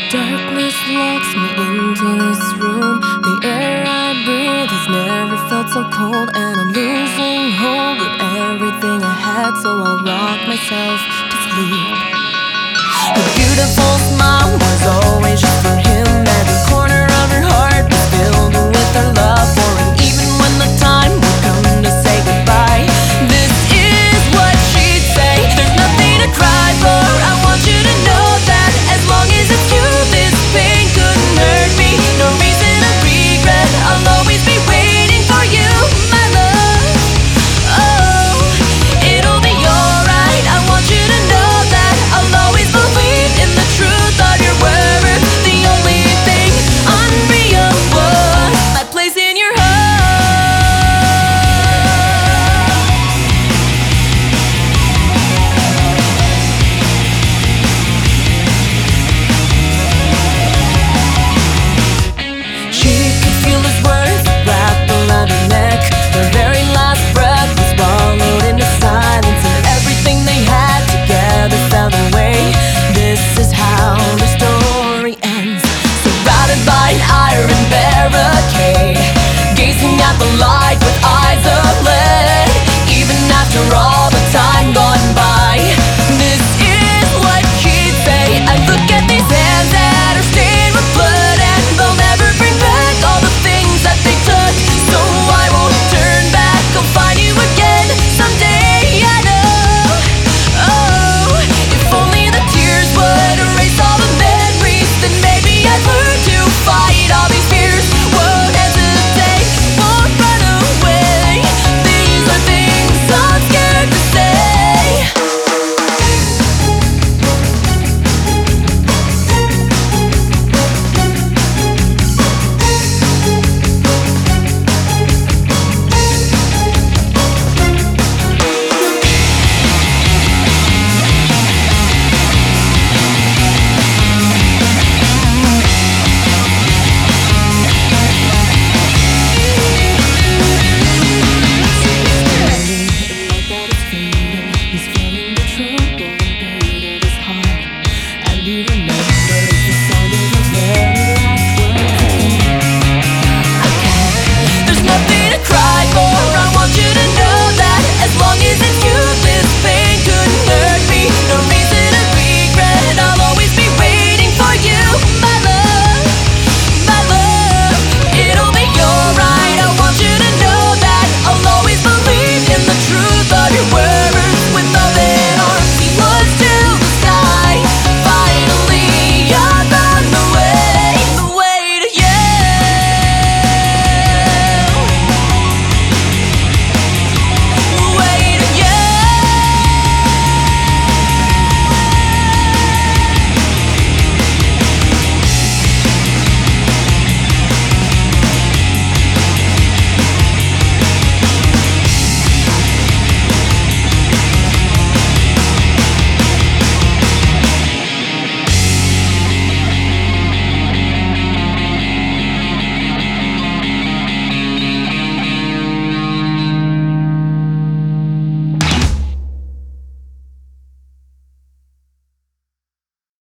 Darkness locks me into this room. The air I breathe has never felt so cold, and I'm losing hold of everything I had, so I'll rock myself to sleep. Her beautiful smile was always just for him. Every corner of her heart was filled with her love for him. Even when the time would come to say goodbye, this is what she'd say: there's nothing to cry for. I want you to know that as long as it's you, this pain couldn't hurt me. No reason to regret, I'll always be waiting for you, my love. Oh, it'll be alright. I want you to know that I'll always believe in the truth of your words. The only thing unreal was my place in your heart. She could feel his words wrapped around her neck. Their very last breath was swallowed into silence, and everything they had together fell away. This is how the story ends. Surrounded by an iron barricade, gazing at the light with eyes of lead. Even after all the time gone by, this is what she'd say. I look at these hands that are stained with blood, and they'll never bring back all the things that they took. So I won't turn back, I'll find you again someday, I know. Oh, if only the tears would erase all the memories, then maybe I'd learn to fight all these fears. Won't hesitate, won't run away. These are things I'm scared to say. He's feeling the trouble in his heart, and he